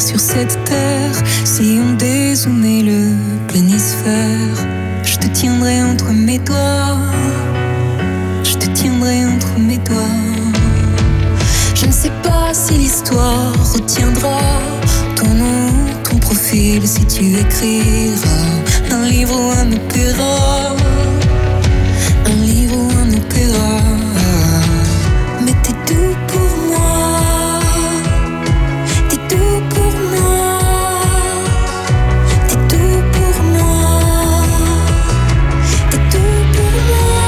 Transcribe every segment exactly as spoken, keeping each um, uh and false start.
sur cette terre. Si on dézoomait le planisphère, je te tiendrai entre mes doigts. Je te tiendrai entre mes doigts. Je ne sais pas si l'histoire retiendra ton nom, ton profil, si tu écriras un livre ou un opéra. Un livre ou un opéra. Mais t'es tout pour moi. T'es tout pour moi. T'es tout pour moi. T'es tout pour moi.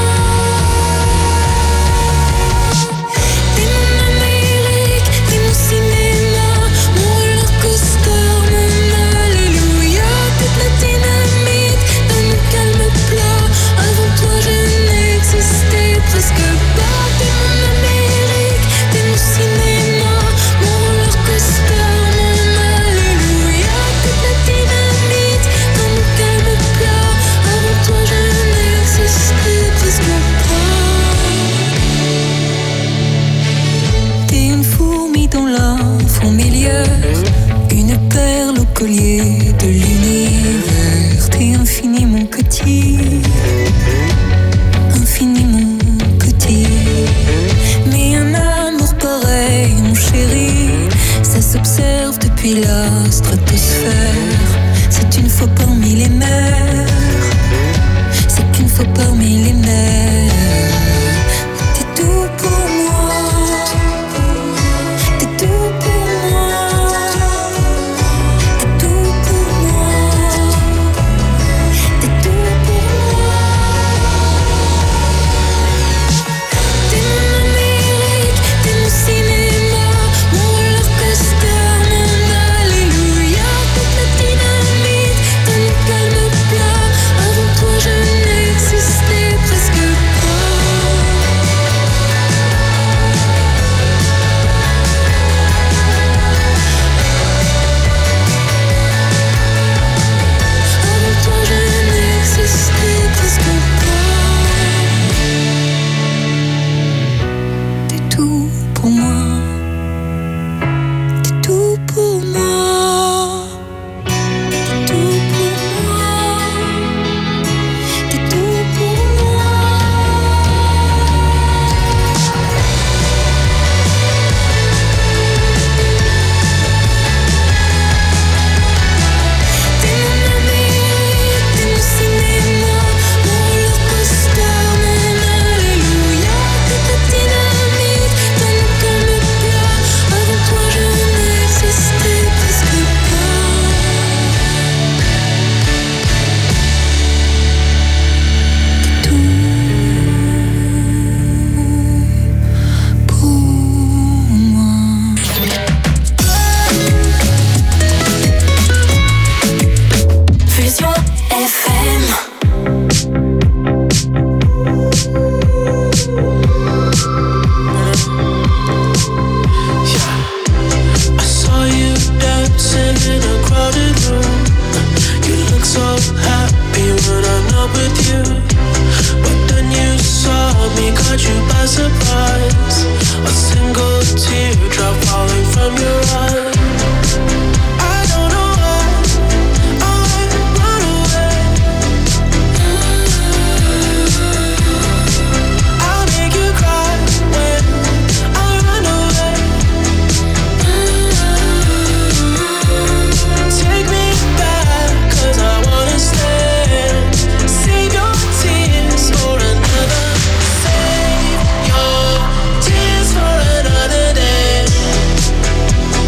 T'es mon Amérique, t'es mon cinéma, mon roller coaster, mon alléluia. Toute la dynamite dans mon calme plat. Avant toi je n'existais presque pas. T'es mon Amérique, t'es mon cinéma, mon roller coaster, mon alléluia. Toute la dynamite dans mon calme plat. Avant toi je n'existais presque pas. T'es une fourmi dans la fourmilière, une perle au collier de l'univers. T'es infiniment petit, infiniment petit. Mais un amour pareil, mon chéri, ça s'observe depuis la stratosphère. C'est une fois parmi les mers, c'est qu'une fois parmi les mers. T'es tout pour moi. T'es tout pour moi. T'es tout pour moi. T'es tout pour moi. T'es mon Amérique, t'es mon cinéma, mon roller coaster, mon alléluia. Toute la dynamite dans mon calme plat. Avant toi je n'existais presque pas. Avant toi je n'existais presque pas. T'es tout pour moi. T'es tout pour moi. T'es tout pour moi. T'es tout pour moi. T'es mon Amérique, t'es mon cinéma, mon roller coaster, mon alléluia. Toute la dynamite dans mon calme plat. Avant toi je n'existais presque pas. T'es tout pour moi. Fusion F M. I saw you dancing in a crowded room. You look so happy when I'm not with you. But then you saw me, caught you by surprise. A single teardrop falling from your eye. I don't know why I run away. I'll make you cry when I run away. Take me back, 'cause I wanna stay. Save your tears for another. Save your tears for another day.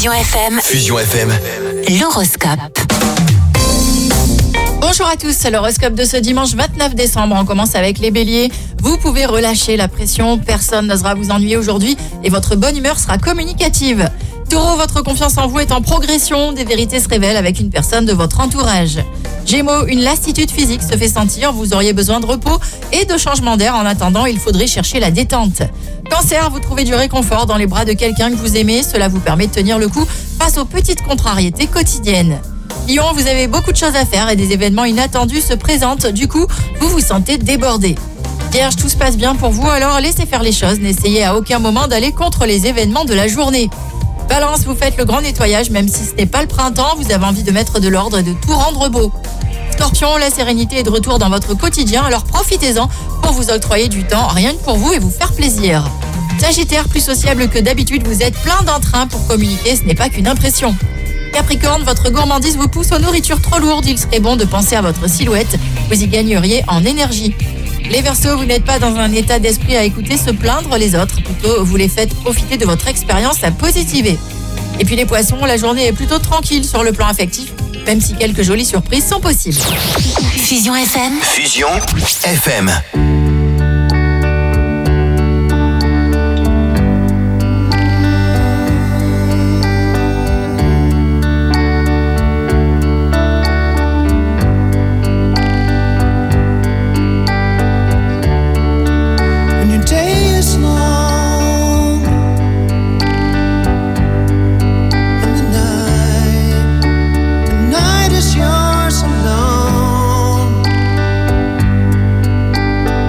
Fusion F M. Fusion F M. L'horoscope. Bonjour à tous, l'horoscope de ce dimanche vingt-neuf décembre. On commence avec les béliers. Vous pouvez relâcher la pression, personne n'osera vous ennuyer aujourd'hui et votre bonne humeur sera communicative. Taureau, votre confiance en vous est en progression, des vérités se révèlent avec une personne de votre entourage. Gémeaux, une lassitude physique se fait sentir, vous auriez besoin de repos et de changement d'air. En attendant, il faudrait chercher la détente. Cancer, vous trouvez du réconfort dans les bras de quelqu'un que vous aimez, cela vous permet de tenir le coup face aux petites contrariétés quotidiennes. Lion, vous avez beaucoup de choses à faire et des événements inattendus se présentent, du coup, vous vous sentez débordé. Vierge, tout se passe bien pour vous, alors laissez faire les choses, n'essayez à aucun moment d'aller contre les événements de la journée. Balance, vous faites le grand nettoyage, même si ce n'est pas le printemps, vous avez envie de mettre de l'ordre et de tout rendre beau. Scorpion, la sérénité est de retour dans votre quotidien, alors profitez-en pour vous octroyer du temps, rien que pour vous et vous faire plaisir. Sagittaire, plus sociable que d'habitude, vous êtes plein d'entrain pour communiquer, ce n'est pas qu'une impression. Capricorne, votre gourmandise vous pousse aux nourritures trop lourdes, il serait bon de penser à votre silhouette, vous y gagneriez en énergie. Les Verseaux, vous n'êtes pas dans un état d'esprit à écouter se plaindre les autres, plutôt vous les faites profiter de votre expérience à positiver. Et puis les Poissons, la journée est plutôt tranquille sur le plan affectif, même si quelques jolies surprises sont possibles. Fusion F M. Fusion F M. Yours alone.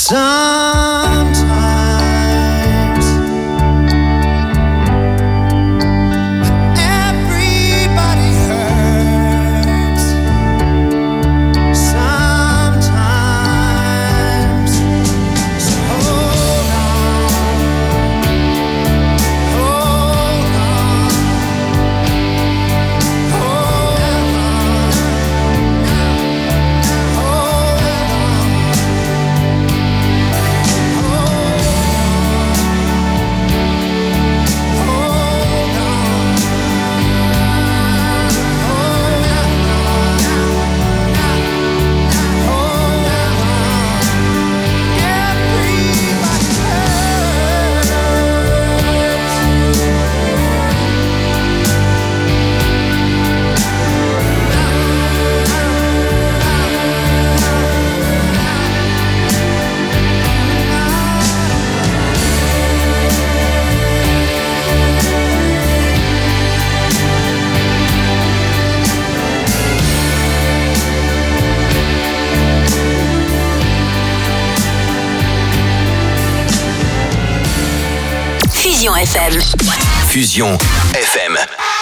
Fusion F M. Fusion F M.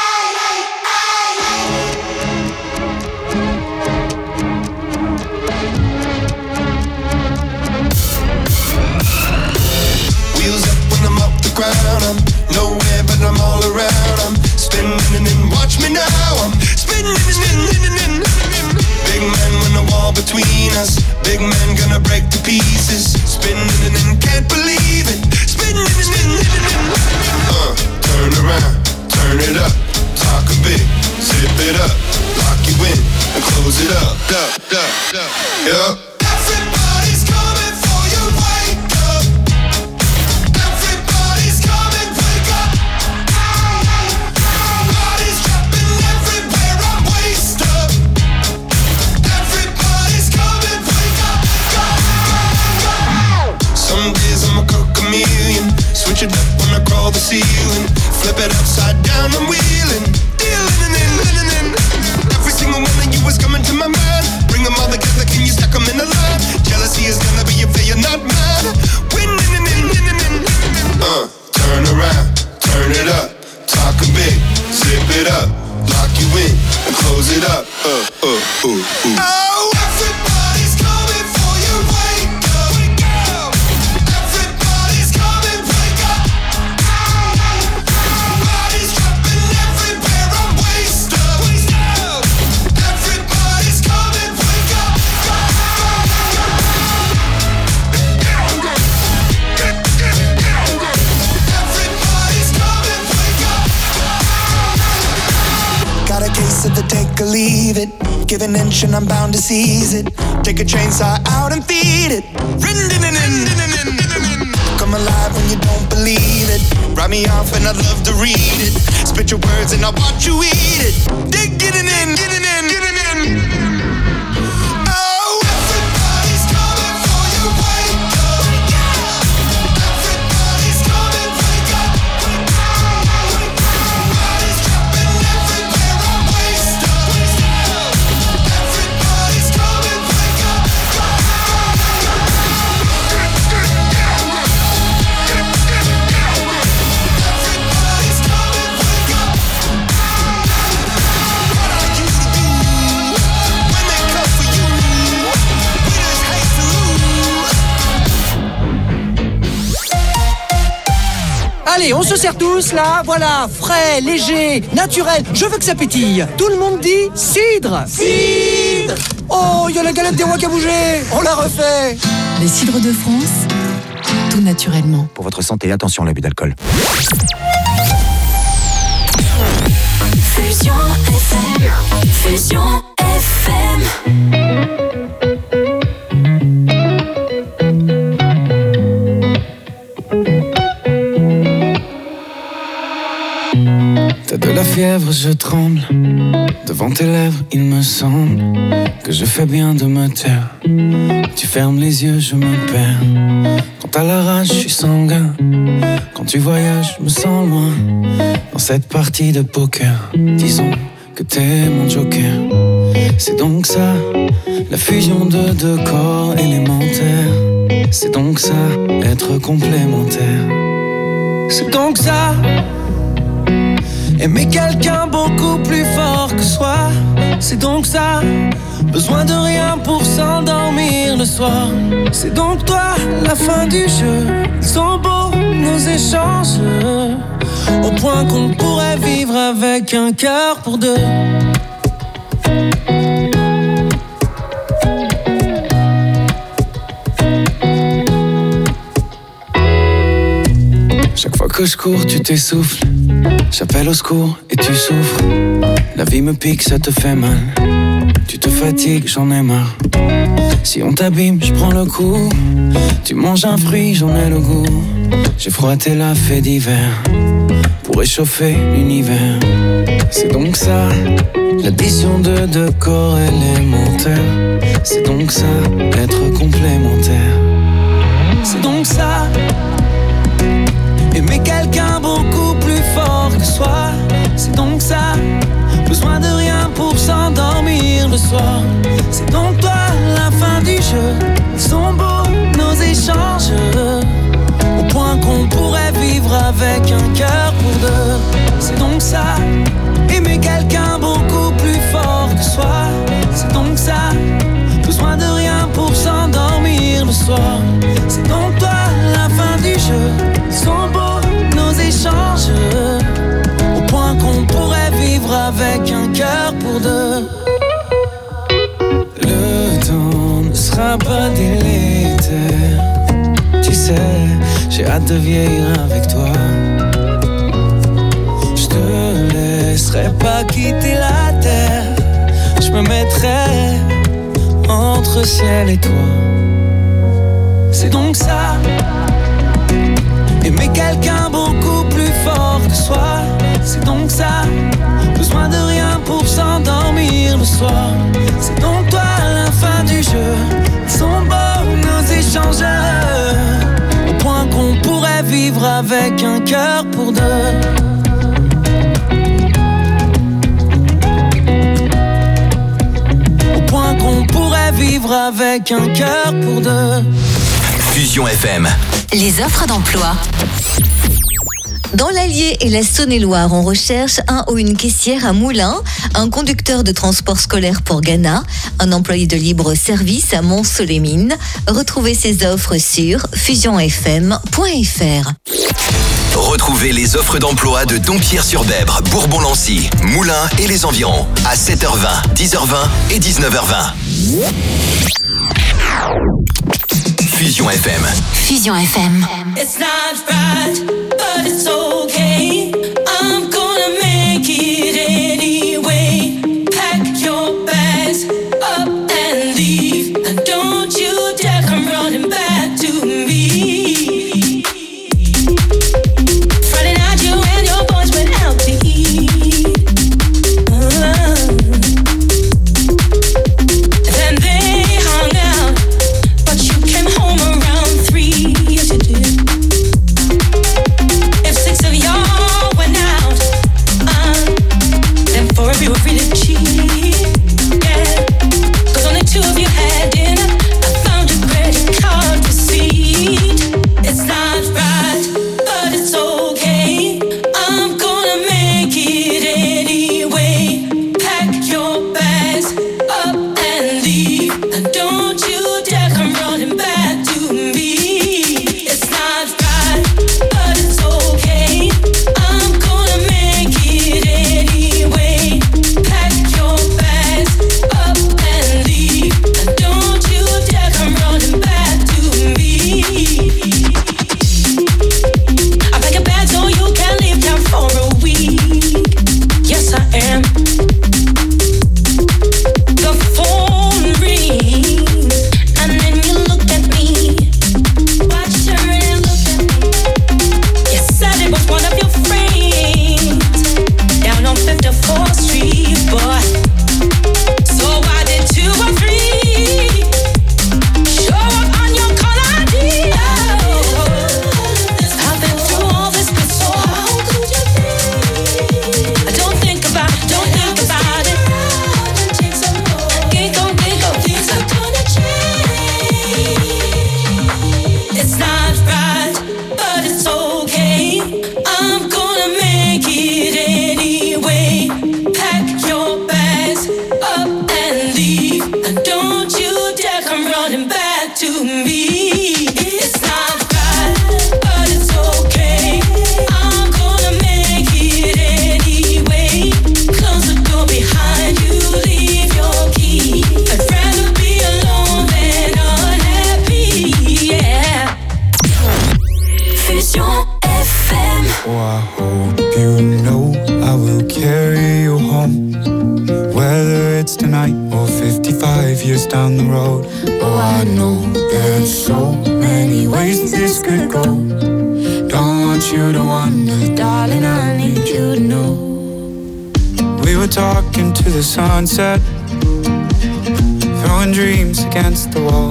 Wheels up when I'm off the ground. I'm nowhere but I'm all around. I'm spinning and watch me now. I'm spinning and big man when the wall between us. Big man gonna break to pieces. Spinning and can't believe it. Spinning and uh, turn around, turn it up. Talk a bit, zip it up. Lock you in and close it up. Duh, duh, duh. Yup. Everybody's coming for you. Wake up. Everybody's coming. Wake up. Bodies dropping everywhere. I'm waist up. Everybody's coming. Wake up. Go, go, go. Some days I'm a cook chameleon. Switch it up when I crawl the ceiling. Flip it upside down, I'm wheeling. Dealing and in, in, in. Every single one of you is coming to my mind. Bring them all together, can you stack them in a line? Jealousy is gonna be if you're not mine. Winning and in, in, in, in. Uh, turn around, turn it up. Talk a bit, zip it up. Lock you in and close it up. Uh, uh, uh, uh. Oh, everybody's coming for you. Wake up, wake up. Everybody's coming. Wake up. Bodies dropping everywhere. I'm waist up, waist up. Everybody's coming. Wake up. Everybody's coming. Wake up. Got a case of the take or leave it. Give an inch and I'm bound to seize it. Take a chainsaw out and feed it. Come alive when you don't believe it. Write me off and I'd love to read it. Spit your words and I'll watch you eat it. Dig getting in, getting in, getting in. Oh, everybody's coming for you. Wake up. Everybody's coming. Wake up. Bodies dropping everywhere. I'm waist up. Everybody's coming. Wake up. Everybody's coming. Wake up. What are you to do when they come for you? Winners hate to lose. Allez, on se sert tous là, voilà, frais, léger, naturel, je veux que ça pétille. Tout le monde dit cidre. Cidre. Oh, il y a la galette des rois qui a bougé, on la refait. Les cidres de France, tout naturellement. Pour votre santé, attention à l'abus d'alcool. Fusion F M. Fusion F M. T'as de la fièvre, je tremble. Devant tes lèvres, il me semble que je fais bien de me taire. Tu fermes les yeux, je me perds. Quand t'as la rage, je suis sanguin. Quand tu voyages, je me sens loin. Dans cette partie de poker, disons que t'es mon joker. C'est donc ça, la fusion de deux corps élémentaires. c'est donc ça, être complémentaire. C'est donc ça, aimer quelqu'un beaucoup plus fort que soi. C'est donc ça, besoin de rien pour s'endormir le soir. C'est donc toi, la fin du jeu. Ils sont beaux nos échanges, au point qu'on pourrait vivre avec un cœur pour deux. Chaque fois que je cours, tu t'essouffles. J'appelle au secours et tu souffres. La vie me pique, ça te fait mal. Tu te fatigues, j'en ai marre. Si on t'abîme, je prends le coup. Tu manges un fruit, j'en ai le goût. J'ai froissé la fée d'hiver pour réchauffer l'univers. C'est donc ça, l'addition de deux corps élémentaires. C'est donc ça, être complémentaire. C'est donc ça, aimer quelqu'un beaucoup plus fort que soi. C'est donc ça, besoin de rien pour s'endormir le soir. C'est donc toi, la fin du jeu. Ils sont beaux nos échanges, au point qu'on pourrait vivre avec un cœur pour deux. C'est donc ça, aimer quelqu'un beaucoup plus fort que soi. C'est donc ça, besoin de rien pour s'endormir le soir. C'est donc toi, la fin du jeu. Ils sont beaux nos échanges, au point qu'on pourrait vivre avec un cœur pour deux. Le temps ne sera pas délétère. Tu sais, j'ai hâte de vieillir avec toi. Je te laisserai pas quitter la terre. Je me mettrai entre ciel et toi. C'est donc ça, aimer quelqu'un beaucoup plus fort que soi. C'est donc ça, besoin de rien pour s'endormir le soir. C'est donc toi, la fin du jeu. Ils sont beaux nos échanges, au point qu'on pourrait vivre avec un cœur pour deux. Au point qu'on pourrait vivre avec un cœur pour deux. Fusion F M. Les offres d'emploi. Dans l'Allier et la Saône-et-Loire, on recherche un ou une caissière à Moulins, un conducteur de transport scolaire pour Ghana, un employé de libre service à Mont-Solémine. Retrouvez ces offres sur fusion f m point f r. Retrouvez les offres d'emploi de Dompierre-sur-Bèbre, Bourbon-Lancy, Moulins et les environs à sept heures vingt, dix heures vingt et dix-neuf heures vingt. Fusion F M. Fusion F M. It's not right, but it's okay. I'm gonna make it anyway. Pack your bags up and leave. And don't you dare come running back to me. Friday night you and your boys went out to eat. Uh, then they hung out, but you came home around three. Yes you did. If six to me. It's not right, but it's okay. I'm gonna make it anyway. Close the door behind you, leave your key. I'd rather be alone than unhappy, yeah. Fusion F M. Oh, I hope you know I will carry you home, whether it's tonight or fifty-five years down the road. Oh, I know there's so many ways this could go. Don't want you to wonder, darling, I need you to know. We were talking to the sunset, throwing dreams against the wall.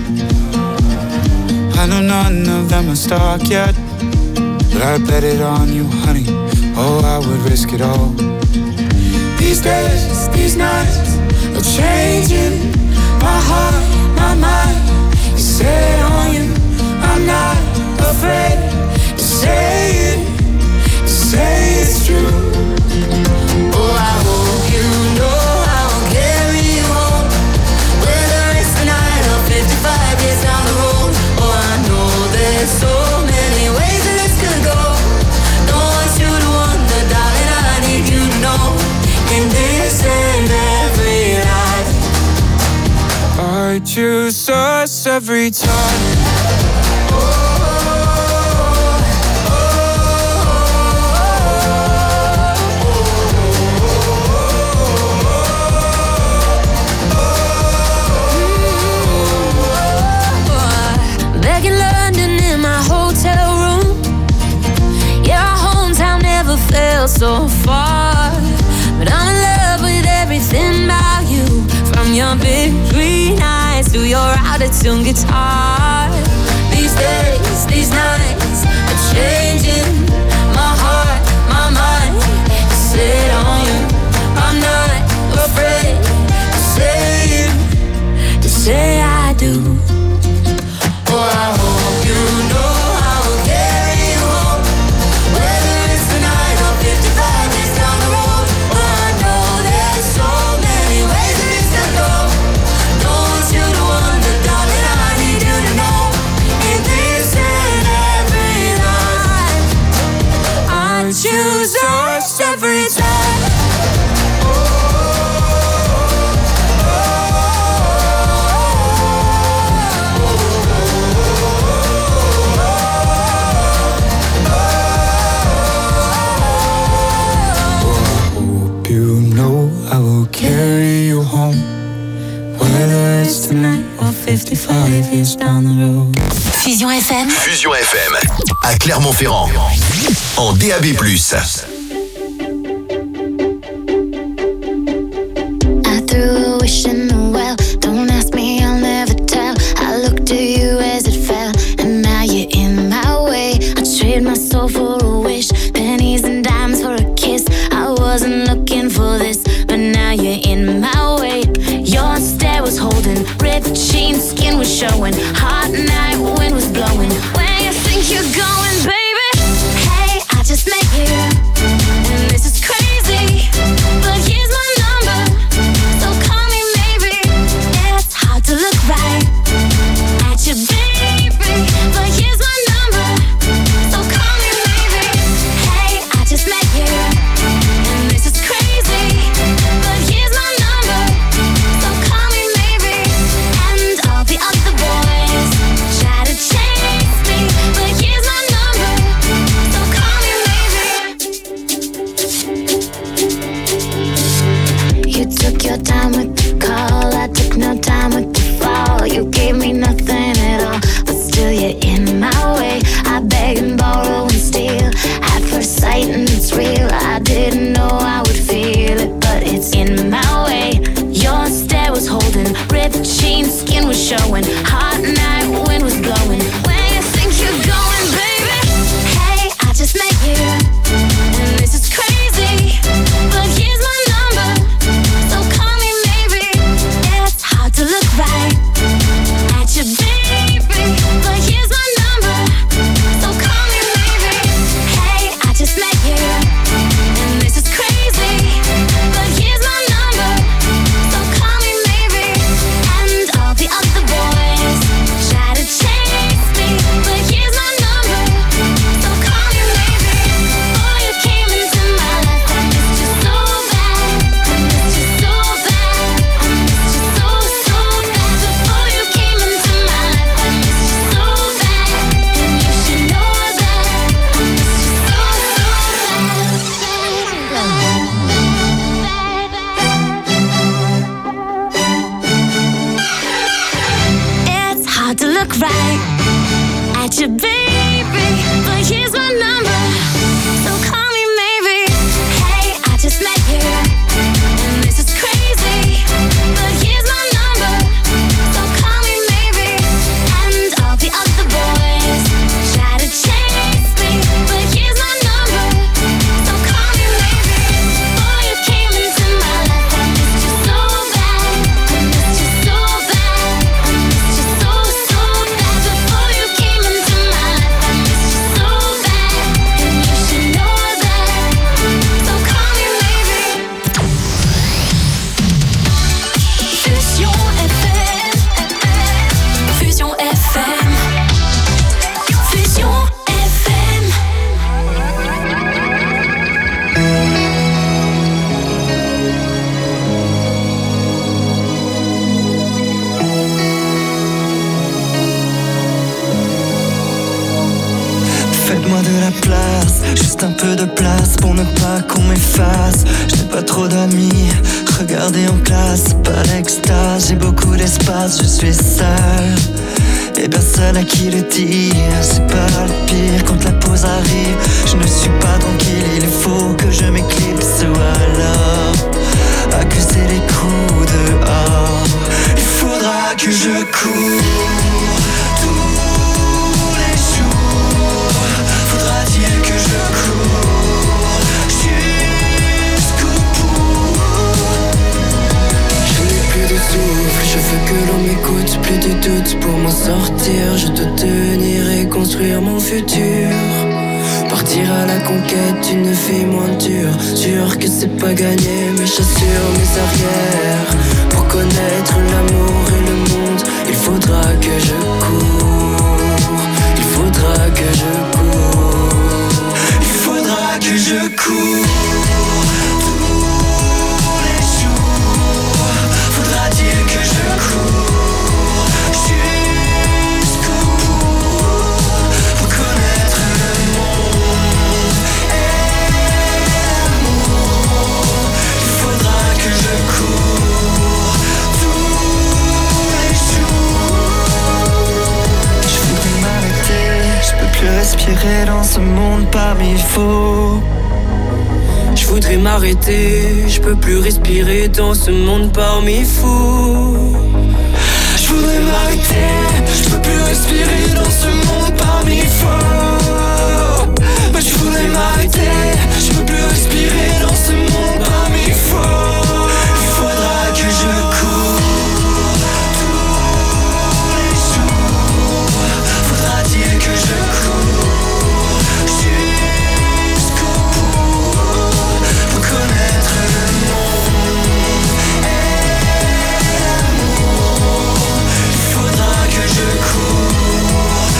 I know none of them are stuck yet, but I bet it on you, honey. Oh, I would risk it all. These days, these nights are changing my heart, my mind is set on you. I'm not afraid to say it, to say it's true. Oh, I hope you know I'll carry you home, whether it's tonight or fifty-five years down the road. Oh, I know there's so many ways that this could go. Don't want you to wonder, darling, I need you to know. In this and every life, I choose us every time. Back in London in my hotel room, yeah, our hometown never felt so far. But I'm in love with everything about you, from your big green eyes to your out-of-tune guitar. These days, these nights are changing my heart, my mind is set on you. I'm not afraid to say it, to say I do. Oh, I hope you know I will carry you home, whether it's tonight or fifty-five years down the road. Oh, I know there's so many ways that this could go. Don't want you to wonder, darling, I need you to know. In this and every life, I choose us every time. I will carry you home, whether it's tonight or fifty-five years down the road. Fusion F M. Fusion F M, à Clermont-Ferrand, en D A B plus. I threw a wish in the well. Don't ask me, I'll never tell. I looked at you as it fell, and now you're in my way. I trade my soul for a wish, pennies and dimes for a kiss. I wasn't looking for this, but now you're in my way. Your stare was holding, ripped jeans, skin was showing. Hot night, wind was blowing. Where you think you're going, baby? Hey, I just met you, and this is crazy, but here's my number, so call me maybe. It's hard to look right at you, baby, but here's my number, so call me maybe. Hey, I just met you, and this is crazy, but here's my number, so call me maybe. And all the other boys try to chase me, but here's my number, so call me maybe. You took your time with the call, I took no time with the fall. You gave me nothing at all, but still you're in my way. I beg and borrow and steal at first sight, and it's real. I didn't know I would feel it, but it's in my way. Your stare was holding, ripped jeans, skin was showing. Hot night, wind was blowing. Where you think you're going, baby? Hey, I just met you, and this is crazy, but here's my number, so call me maybe. It's hard to look right at you, baby, but here's my number, so call me maybe. Hey, I just met you, and this is crazy, but here's my number, so call me maybe. And all the other boys hard to look right at you, baby. But here's my number, so call me maybe. Hey, I just met you, and this is crazy. But here's my number, so call me maybe. And all the other boys try to chase me, but here's my number, so call me maybe. Before you came into my life, I missed you so bad. I missed you so bad. I missed you so, so bad. Before you came into my life, I missed you so bad. And you should know that, so call me maybe. Fusion F M. Fusion F M. Fusion F M. Faites-moi de la place, juste un peu de place pour ne pas qu'on m'efface. Je n'ai pas trop d'amis, regardez en classe, pas l'extase. J'ai beaucoup d'espace, je suis seul et personne à qui le dire. C'est pas le pire quand la pause arrive. Je ne suis pas tranquille, il faut que je m'éclipse ou alors accuser les coups dehors. Il faudra que je cours tous les jours. Faudra-t-il que je cours jusqu'au bout? Je n'ai plus de souffle, je veux que l'on m'écoute. Plus de doutes pour m'en sortir. Je dois tenir et construire mon futur. Partir à la conquête d'une vie moins dure. Sûr que c'est pas gagné, mais j'assure mes arrières. Pour connaître l'amour et le monde, il faudra que je cours. Il faudra que je cours. Il faudra que je cours tous les jours. Faudra-t-il que je cours jusqu'au bout pour connaître le monde et l'amour? Il faudra que je cours tous les jours. Je voudrais m'arrêter, je peux plus respirer dans ce monde parmi faux. Je voudrais m'arrêter, je peux plus respirer dans ce monde parmi fous. Je voudrais m'arrêter, je peux plus respirer dans ce monde parmi faux. Mais je voudrais m'arrêter, je peux plus respirer dans ce monde parmi faux. Il faudra que je cours tous les jours. Faudra-t-il que je cours jusqu'au bout pour connaître le monde et l'amour? Il faudra que je cours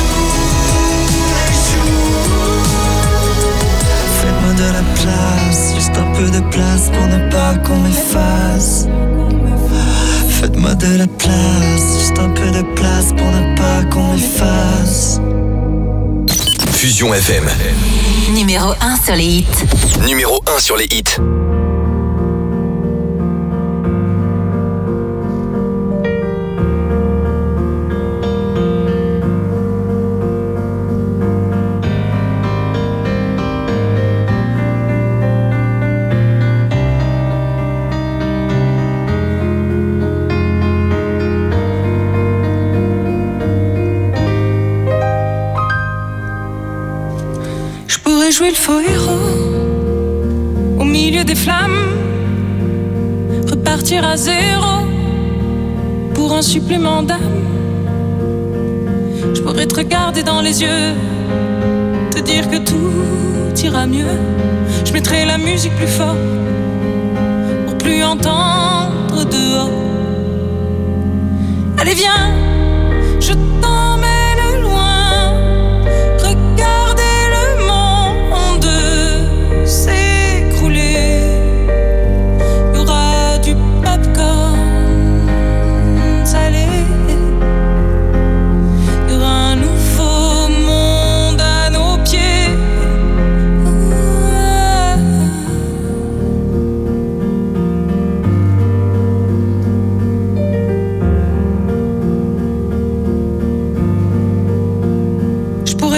tous les jours. Faites-moi de la place, juste un peu de place pour ne pas qu'on m'efface. Faites-moi de la place, juste un peu de place pour ne pas qu'on m'efface. Fusion F M. Numéro un sur les hits. Numéro un sur les hits. Je pourrais jouer le faux héros au milieu des flammes, repartir à zéro pour un supplément d'âme. Je pourrais te regarder dans les yeux, te dire que tout ira mieux. Je mettrai la musique plus fort pour plus entendre dehors. Allez viens, je t'emmène loin, regarder le monde s'écrouler. Il y aura du popcorn salé, il y aura un nouveau monde à nos pieds.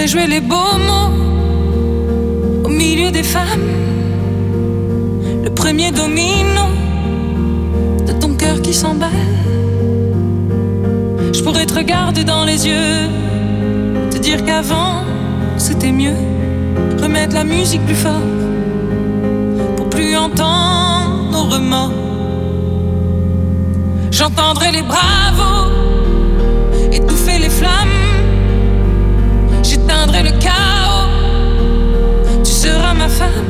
pourrais jouer les beaux mots au milieu des femmes, le premier domino de ton cœur qui s'emballe. Je pourrais te regarder dans les yeux, te dire qu'avant c'était mieux, remettre la musique plus fort pour plus entendre nos remords. J'entendrai les bravos étouffer les flammes, j'éteindrai le chaos, tu seras ma femme.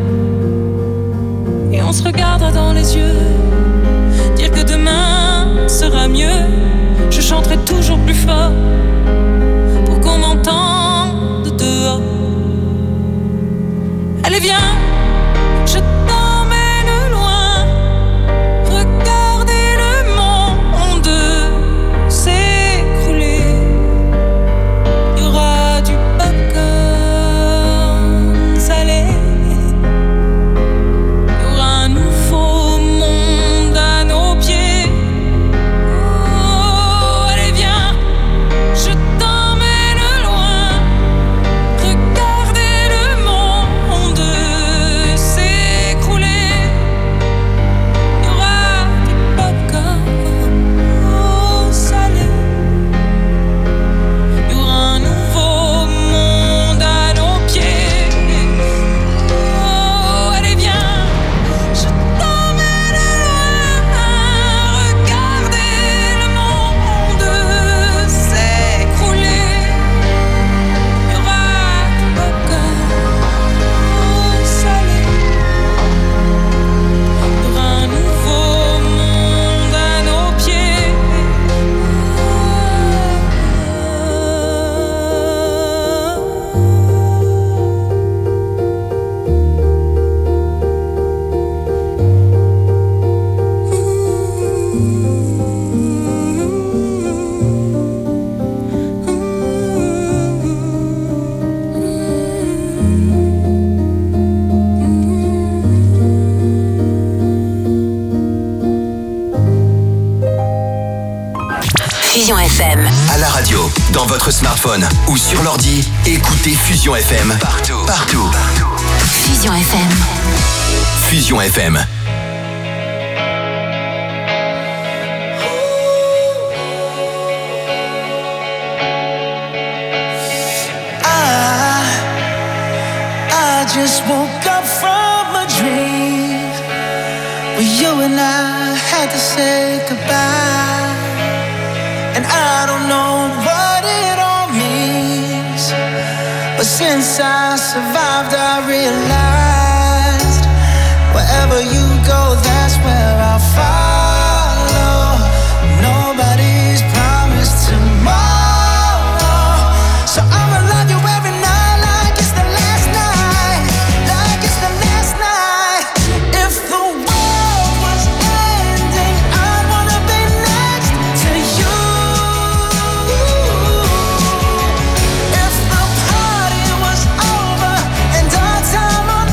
Et on se regardera dans les yeux, dire que demain sera mieux. Je chanterai toujours plus fort pour qu'on m'entende dehors. Allez viens, je t'emmène loin, regarder le monde s'écrouler. Il y aura du popcorn salé, il y aura un nouveau monde à nos pieds. Oh, allez viens, je t'emmène loin, regarder le monde s'écrouler. Il y aura du popcorn salé, il y aura un nouveau monde à nos pieds. Oh, allez viens, je t'emmène loin, regarder le monde s'écrouler. Il y aura du popcorn salé, il y aura un nouveau monde à nos pieds. Fusion F M. À la radio, dans votre smartphone ou sur l'ordi, écoutez Fusion F M. Partout. Partout. Fusion F M. Fusion F M. I, I just woke up from a dream where you and I had to say goodbye. And I don't know what it all means, but since I survived, I realized wherever you go, that's where I'll follow. Nobody's promised tomorrow, so I'ma love you every night like it's the last night, like it's the last night. If the world was ending, I'd wanna be next to you. If the party was over and our time on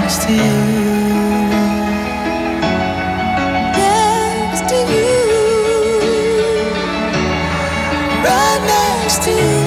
next to you. Next to you. Right next to you.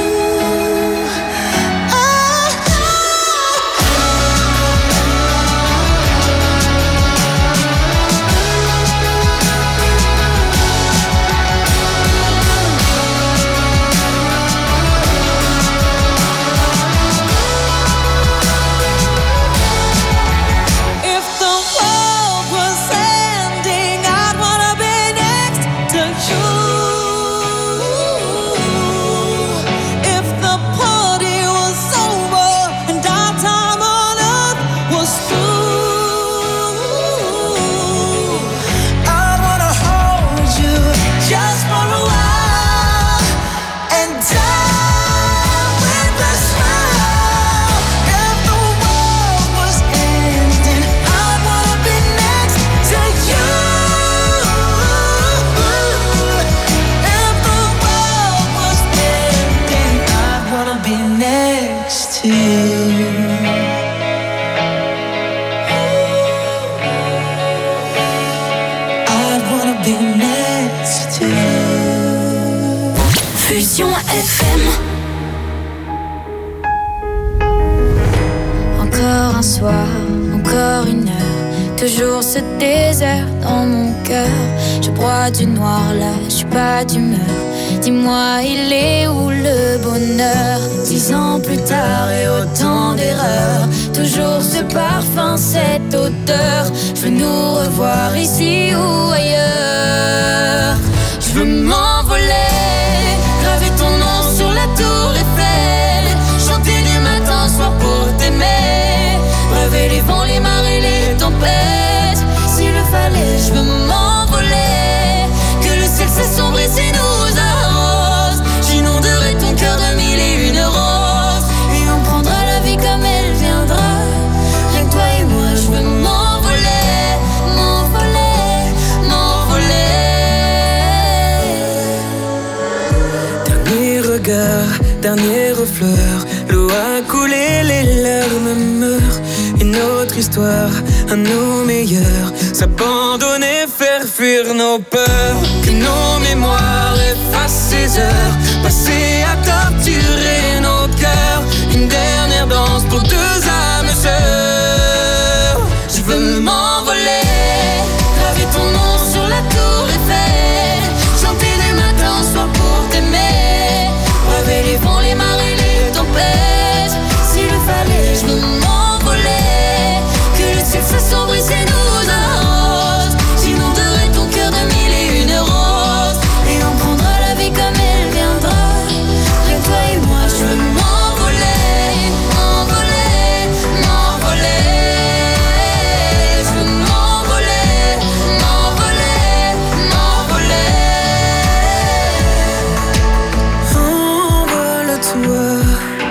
Fusion F M. Encore un soir, encore une heure, toujours ce désert dans mon cœur. Je broie du noir là, je suis pas d'humeur. Dis-moi, il est où le bonheur? Dix ans plus tard et autant d'erreurs, toujours ce parfum, cette odeur. Je veux nous revoir ici ou ailleurs. Je veux m'envoler, graver ton nom sur la tour Eiffel, chanter du matin au soir pour t'aimer, braver les vents, les marées, les tempêtes. S'il le fallait, je veux m'envoler, que le ciel s'assombrit et nous arrose. J'inonderai ton cœur de mille et une roses, et on prendra la vie comme elle viendra. Rien que toi et moi, je veux m'envoler, m'envoler, m'envoler. Dernier regard, dernière fleur, l'eau a coulé, les larmes meurent. Une autre histoire, à nos meilleurs, s'abandonner, faire fuir nos peurs. Que nos mémoires effacent ces heures passées à torturer nos cœurs. Une dernière danse pour deux âmes sœurs. Je veux m'envoler, graver ton nom sur la tour Eiffel, chanter du matin au soir pour t'aimer, braver les vents, les marées, les tempêtes. S'il le fallait, je veux m'envoler, que le ciel s'assombrit et nous arrose. J'inonderai ton cœur de mille et une roses, et on prendra la vie comme elle viendra. Rien que toi et moi, je veux m'envoler, m'envoler, m'envoler. Je veux m'envoler, m'envoler, m'envoler. Envole-toi,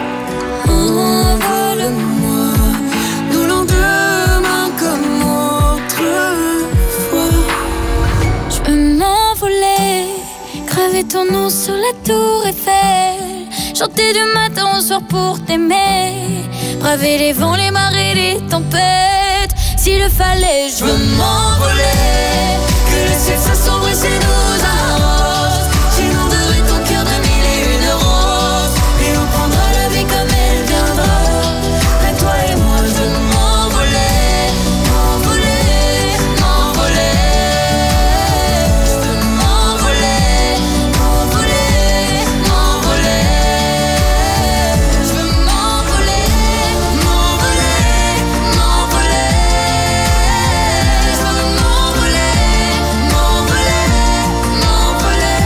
envole-moi, nos lendemains comme autrefois. Je veux m'envoler, graver ton nom sur la tour Eiffel, chanter du matin au soir pour t'aimer, braver les vents, les marées, les tempêtes. S'il le fallait, je veux m'envoler, que le ciel s'assombrit et nous arrose. J'inonderai ton cœur de mille et une roses, et on prendra la vie comme elle viendra. Rien que toi et moi, je veux m'envoler, m'envoler, m'envoler. Je veux m'envoler, m'envoler, m'envoler. Je veux m'envoler, m'envoler, m'envoler. Je veux m'envoler, m'envoler, m'envoler.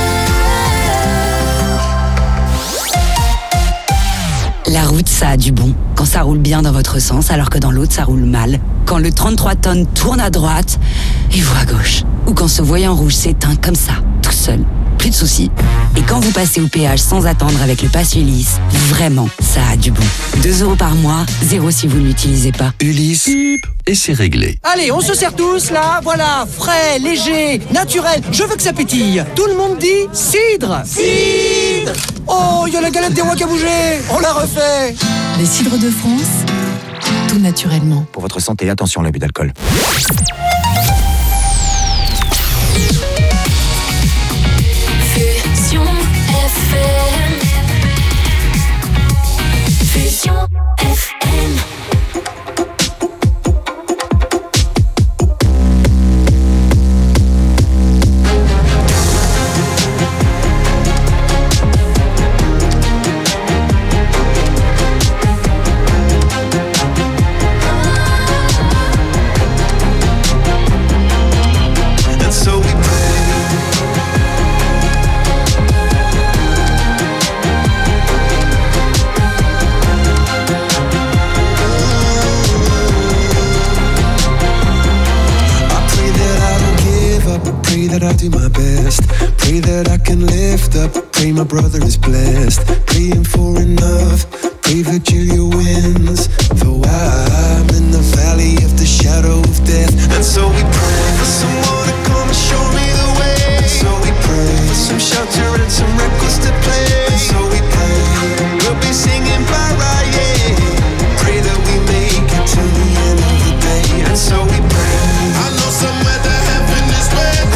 La route, ça a du bon. Quand ça roule bien dans votre sens, alors que dans l'autre, ça roule mal. Quand le trente-trois tonnes tourne à droite et vous à gauche. Ou quand ce voyant rouge s'éteint comme ça, tout seul. Plus de soucis. Et quand vous passez au péage sans attendre avec le pass Ulysse, vraiment, ça a du bon. deux euros par mois, zéro si vous ne l'utilisez pas. Ulysse, et c'est réglé. Allez, on se sert tous là, voilà, frais, léger, naturel, je veux que ça pétille. Tout le monde dit cidre. Cidre. Oh, il y a la galette des rois qui a bougé, on la refait. Les cidres de France, tout naturellement. Pour votre santé, attention à l'abus d'alcool. Fusion F M. Fusion F M. That I do my best, pray that I can lift up, pray my brother is blessed, praying for enough, pray Virgilia wins, though I'm in the valley of the shadow of death, and so we pray for someone to come and show me the way, and so we pray for some shelter and some records to play, and so we pray, we'll be singing para, yeah, pray that we make it to the end of the day, and so we pray, I know somewhere that heaven is waiting.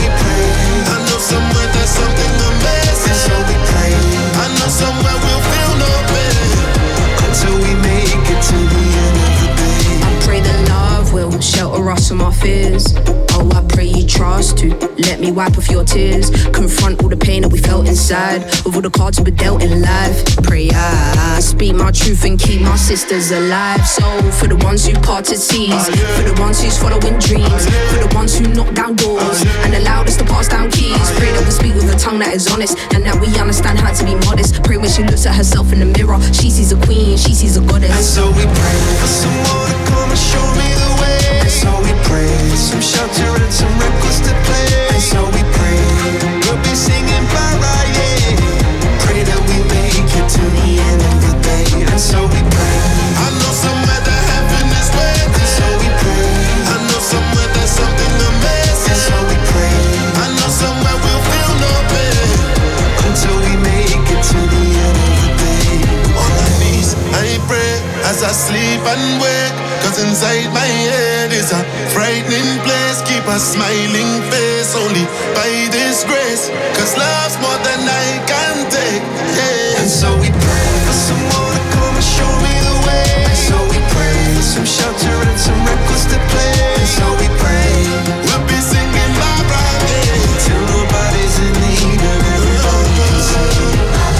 Somewhere there's something amazing, so we pray. I know somewhere we'll feel no pain until we make it to the end of the day. I pray that love will shelter us from our fears. Oh, I pray you trust to let me wipe off your tears. Confront all the pain that we felt inside, with all the cards we were dealt in life. Pray I speak my truth and keep my sisters alive. So for the ones who parted seas, for the ones who's following dreams, for the ones who knock down doors and allowed us to pass down keys. Pray that we speak with a tongue that is honest and that we understand how to be modest. Pray when she looks at herself in the mirror, she sees a queen, she sees a goddess. And so we pray for someone to come and show me the way. And so we pray for some shelter and some records to play. And so we pray we'll be singing para, yeah. Pray that we make it to the end of the day. And so we pray, I know somewhere that heaven is waiting. And so we pray, I know somewhere there's something amazing. And so we pray, I know somewhere we'll feel no pain until we make it to the end of the day. On my knees, I pray as I sleep and wake, cause inside my head is a frightening place. Keep a smiling face only by this grace, cause love's more than I can take, yeah. And so we pray for someone to come and show me the way. And so we pray for some shelter and some records to play. And so we pray we'll be singing bye bye, yeah, till nobody's in need and everybody can sing.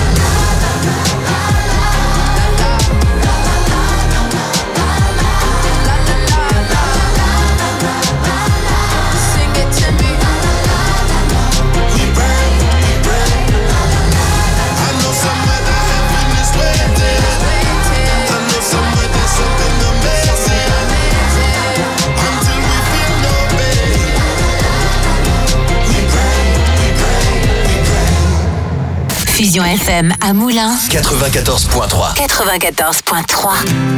Fusion F M à Moulins. quatre-vingt-quatorze point trois. quatre-vingt-quatorze point trois.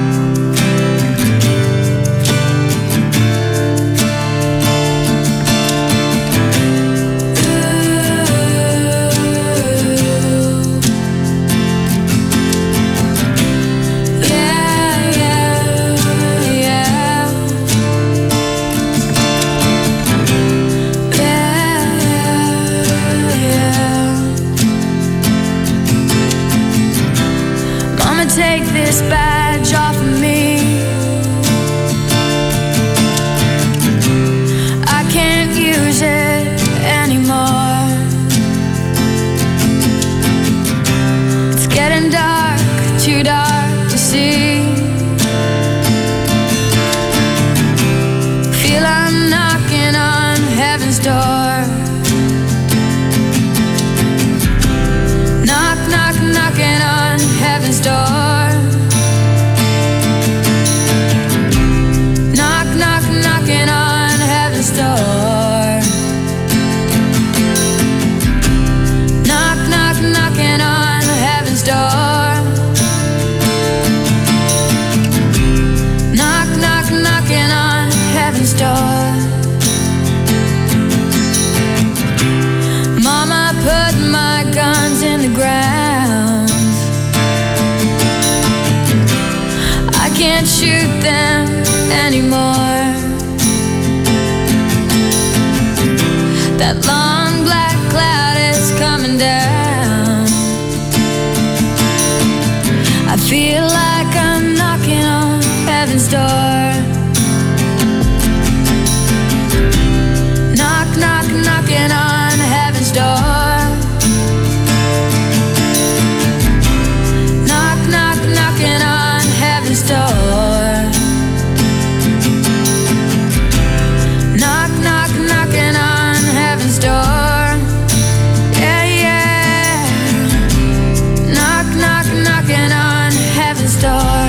Take this badge off of me. I can't use it anymore. It's getting dark, too dark to see. Feel I'm knocking on heaven's door. Knock, knock, knocking on heaven's door. Can't can't shoot them anymore. That long black cloud is coming down. I feel like I'm knocking on heaven's door. Knock, knock, knocking on heaven's door. Knock, knock, knocking on heaven's door. Knock, knock, knocking on heaven's door. Yeah, yeah. Knock, knock, knocking on heaven's door.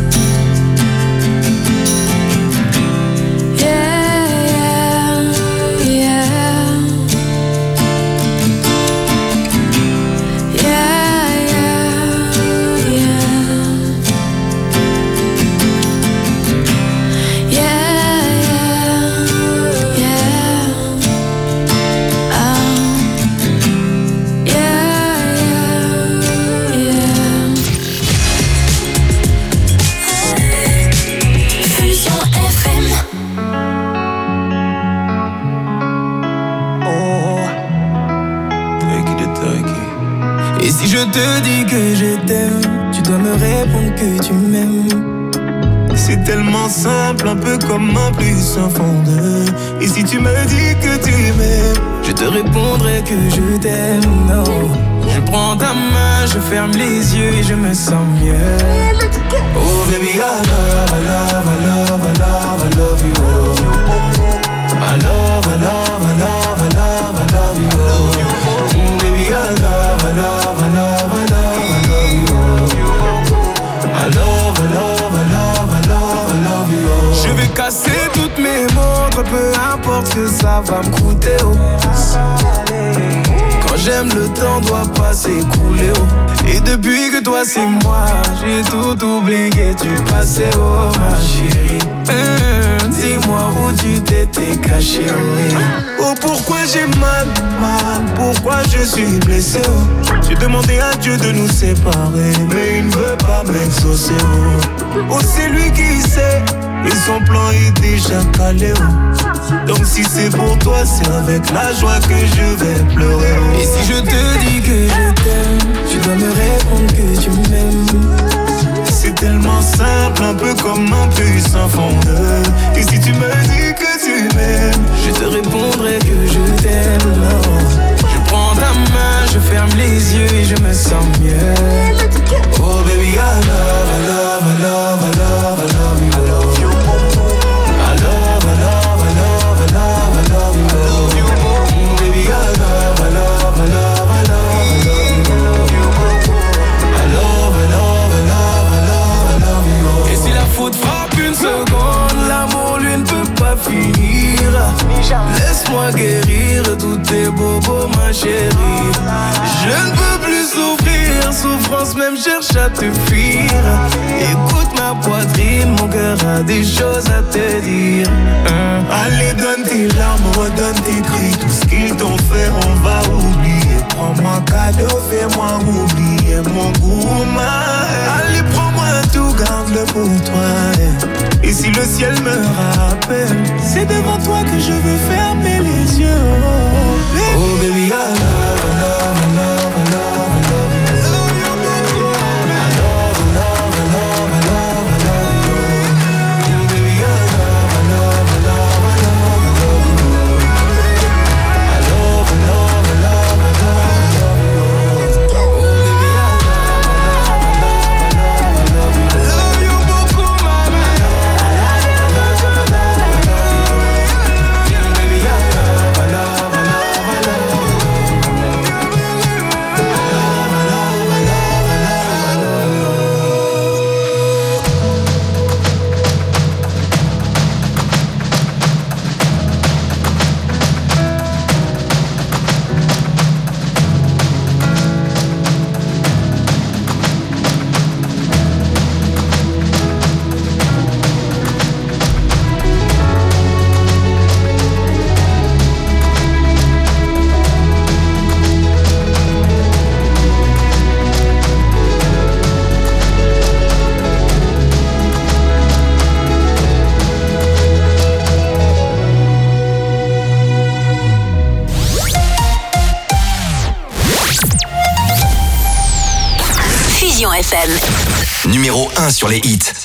Je te dis que je t'aime, tu dois me répondre que tu m'aimes. C'est tellement simple, un peu comme un plus un fond de. Et si tu me dis que tu m'aimes, je te répondrai que je t'aime. Non, je prends ta main, je ferme les yeux et je me sens mieux. Oh baby, I love, I love, I love, I love, I love you. I love, I love, I love, I love, I love you. Oh baby, I love, I love, I love. Je vais casser toutes mes montres, peu importe ce que ça va me coûter. Oh. Quand j'aime, le temps doit pas s'écouler. Oh. Et depuis que toi c'est moi, j'ai tout oublié, tu passais, oh ma chérie. Mmh, dis-moi où tu t'étais caché. Oh, oh pourquoi j'ai mal, mal, pourquoi je suis blessé. Oh. J'ai demandé à Dieu de nous séparer, mais il ne veut pas m'exaucer. Oh, oh c'est lui qui sait. Et son plan est déjà calé, oh. Donc si c'est pour toi, c'est avec la joie que je vais pleurer, oh. Et si je te dis que je t'aime, tu dois me répondre que tu m'aimes. C'est tellement simple, un peu comme un puce sans fondeur. Et si tu me dis que tu m'aimes, je te répondrai que je t'aime, non. Je prends ta main, je ferme les yeux et je me sens mieux. Oh baby, I love, I love, I love, I love, I love you. Finir. Laisse-moi guérir tous tes bobos, ma chérie. Je ne peux plus souffrir, souffrance même cherche à te fuir. Écoute ma poitrine, mon cœur a des choses à te dire. hein. Allez, donne tes larmes, redonne tes cris. Tout ce qu'ils t'ont fait, on va oublier. Prends-moi cadeau, fais-moi oublier mon goût. Allez, prends-moi tout, garde-le pour toi. Et si le ciel me rappelle, c'est devant toi que je veux fermer les yeux. Oh baby, oh, baby I love, I love, I love, I love, I love you. I love, I love, I love, I love, I love you. Oh baby I love, I love, I love, I love, I love you. I love, I love, I love, I love, I love you. Oh baby I love, I love, I love, I love, I love you. F M. Numéro un sur les hits.